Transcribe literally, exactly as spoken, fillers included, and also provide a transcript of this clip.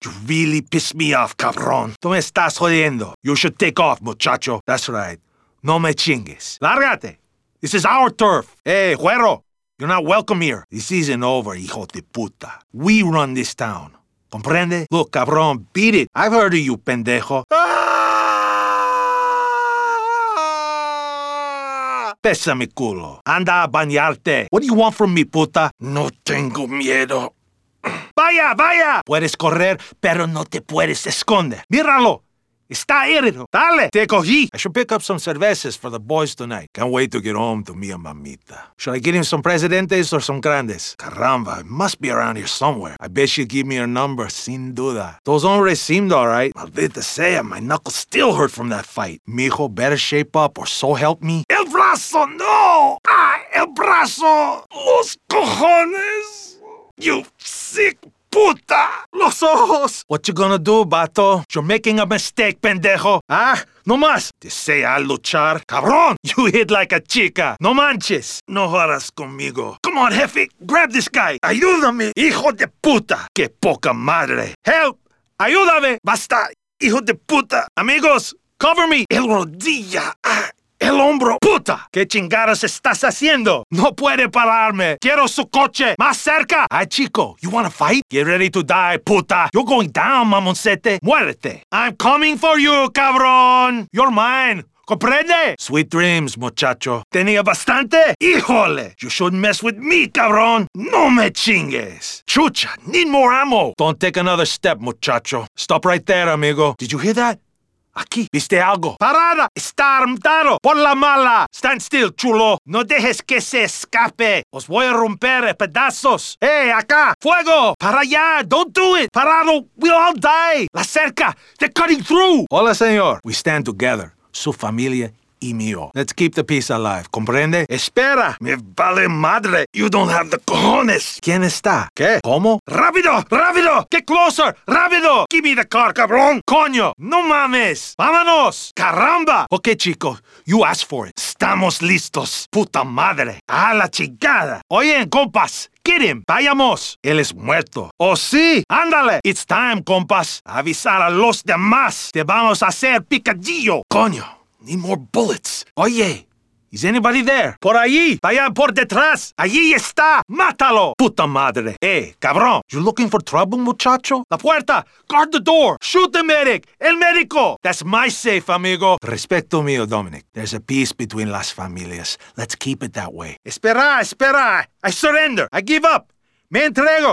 You really pissed me off, cabrón. Tú me estás jodiendo. You should take off, muchacho. That's right. No me chingues. Lárgate. This is our turf. Hey, güero. You're not welcome here. This isn't over, hijo de puta. We run this town. Comprende? Look, cabrón, beat it. I've heard of you, pendejo. Ah! Pesa mi culo. Anda a bañarte. What do you want from me, puta? No tengo miedo. Vaya, vaya. Puedes correr, pero no te puedes esconder. Míralo. Está herido. Dale, te cogí. I should pick up some cervezas for the boys tonight. Can't wait to get home to mi mamita. Should I get him some Presidentes or some Grandes? Caramba, it must be around here somewhere. I bet she'll give me her number, sin duda. Those hombres seemed all right. Maldita sea, my knuckles still hurt from that fight. Mijo, better shape up or so help me. El brazo, no! Ah, el brazo! Los cojones! You sick puta! Los ojos! What you gonna do, vato? You're making a mistake, pendejo. Ah, no más. Desea luchar. Cabrón! You hit like a chica. No manches. No jodas conmigo. Come on, jefe. Grab this guy. Ayúdame, hijo de puta. Que poca madre. Help! Ayúdame. Basta, hijo de puta. Amigos, cover me. El rodilla. Ah. El hombro, puta. ¿Qué chingados estás haciendo? No puede pararme. Quiero su coche. Más cerca. Ay, chico, you wanna fight? Get ready to die, puta. You're going down, mamoncete. Muérete. I'm coming for you, cabrón. You're mine. ¿Comprende? Sweet dreams, muchacho. ¿Tenía bastante? ¡Híjole! You shouldn't mess with me, cabrón. No me chingues. Chucha, need more ammo. Don't take another step, muchacho. Stop right there, amigo. Did you hear that? Aquí, ¿viste algo? ¡Parada! ¡Está armado! ¡Por la mala! ¡Stand still, chulo! ¡No dejes que se escape! ¡Os voy a romper a pedazos! ¡Eh, acá! ¡Fuego! ¡Para allá! ¡Don't do it! ¡Parado! ¡We'll all die! ¡La cerca! ¡They're cutting through! Hola, señor. We stand together. Su familia y mío. Let's keep the peace alive. ¿Comprende? ¡Espera! ¡Me vale madre! You don't have the cojones! ¿Quién está? ¿Qué? ¿Cómo? ¡Rápido! ¡Rápido! ¡Get closer! ¡Rápido! Give me the car, cabrón! ¡Coño! ¡No mames! ¡Vámonos! ¡Caramba! Ok, chicos. You asked for it. Estamos listos. ¡Puta madre! ¡A la chingada! Oye, compas. Get him. Vayamos. Él es muerto. ¡Oh, sí! ¡Ándale! It's time, compas. Avisar a los demás. Te vamos a hacer picadillo. ¡Coño! Need more bullets. Oye, is anybody there? Por allí, allá por detrás. Allí está. Mátalo. Puta madre. Eh, cabrón. You looking for trouble, muchacho? La puerta. Guard the door. Shoot the medic. El médico. That's my safe, amigo. Respeto mío, Dominic. There's a peace between las familias. Let's keep it that way. Espera, espera. I surrender. I give up. Me entrego.